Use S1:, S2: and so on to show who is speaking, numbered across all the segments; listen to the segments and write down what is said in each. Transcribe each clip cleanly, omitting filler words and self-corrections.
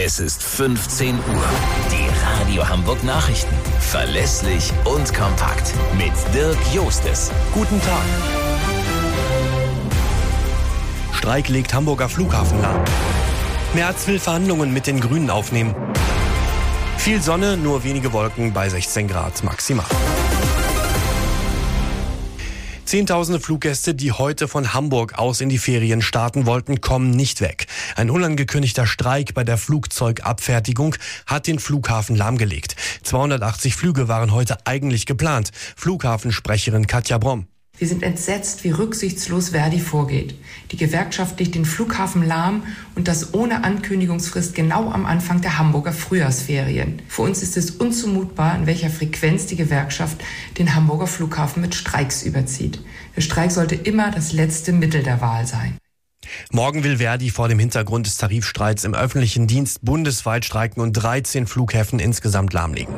S1: Es ist 15 Uhr. Die Radio Hamburg Nachrichten. Verlässlich und kompakt. Mit Dirk Jostes.
S2: Guten Tag. Streik legt Hamburger Flughafen lahm. Merz will Verhandlungen mit den Grünen aufnehmen. Viel Sonne, nur wenige Wolken bei 16 Grad maximal. Zehntausende Fluggäste, die heute von Hamburg aus in die Ferien starten wollten, kommen nicht weg. Ein unangekündigter Streik bei der Flugzeugabfertigung hat den Flughafen lahmgelegt. 280 Flüge waren heute eigentlich geplant. Flughafensprecherin Katja Bromm.
S3: Wir sind entsetzt, wie rücksichtslos Verdi vorgeht. Die Gewerkschaft legt den Flughafen lahm und das ohne Ankündigungsfrist genau am Anfang der Hamburger Frühjahrsferien. Für uns ist es unzumutbar, in welcher Frequenz die Gewerkschaft den Hamburger Flughafen mit Streiks überzieht. Der Streik sollte immer das letzte Mittel der Wahl sein.
S2: Morgen will Verdi vor dem Hintergrund des Tarifstreits im öffentlichen Dienst bundesweit streiken und 13 Flughäfen insgesamt lahmlegen.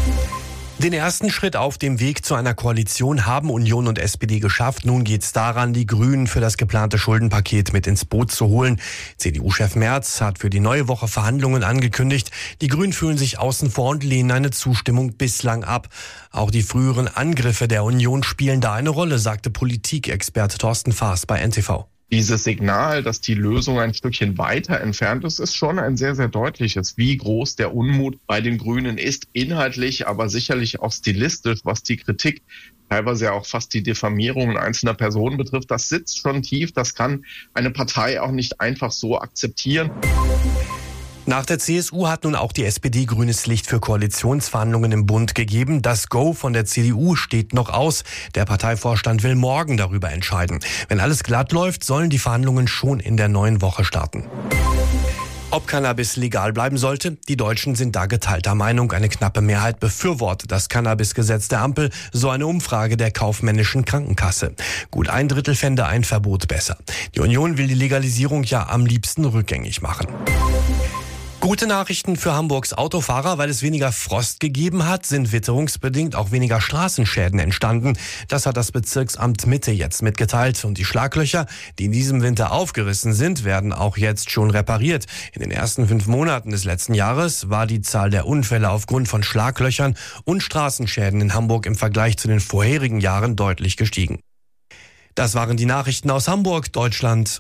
S2: Den ersten Schritt auf dem Weg zu einer Koalition haben Union und SPD geschafft. Nun geht's daran, die Grünen für das geplante Schuldenpaket mit ins Boot zu holen. CDU-Chef Merz hat für die neue Woche Verhandlungen angekündigt. Die Grünen fühlen sich außen vor und lehnen eine Zustimmung bislang ab. Auch die früheren Angriffe der Union spielen da eine Rolle, sagte Politikexperte Thorsten Faas bei NTV.
S4: Dieses Signal, dass die Lösung ein Stückchen weiter entfernt ist schon ein sehr, sehr deutliches. Wie groß der Unmut bei den Grünen ist, inhaltlich, aber sicherlich auch stilistisch, was die Kritik, teilweise ja auch fast die Diffamierungen einzelner Personen betrifft, das sitzt schon tief. Das kann eine Partei auch nicht einfach so akzeptieren.
S2: Nach der CSU hat nun auch die SPD grünes Licht für Koalitionsverhandlungen im Bund gegeben. Das Go von der CDU steht noch aus. Der Parteivorstand will morgen darüber entscheiden. Wenn alles glatt läuft, sollen die Verhandlungen schon in der neuen Woche starten. Ob Cannabis legal bleiben sollte? Die Deutschen sind da geteilter Meinung. Eine knappe Mehrheit befürwortet das Cannabisgesetz der Ampel, so eine Umfrage der kaufmännischen Krankenkasse. Gut ein Drittel fände ein Verbot besser. Die Union will die Legalisierung ja am liebsten rückgängig machen. Gute Nachrichten für Hamburgs Autofahrer, weil es weniger Frost gegeben hat, sind witterungsbedingt auch weniger Straßenschäden entstanden. Das hat das Bezirksamt Mitte jetzt mitgeteilt. Und die Schlaglöcher, die in diesem Winter aufgerissen sind, werden auch jetzt schon repariert. In den ersten 5 Monaten des letzten Jahres war die Zahl der Unfälle aufgrund von Schlaglöchern und Straßenschäden in Hamburg im Vergleich zu den vorherigen Jahren deutlich gestiegen. Das waren die Nachrichten aus Hamburg, Deutschland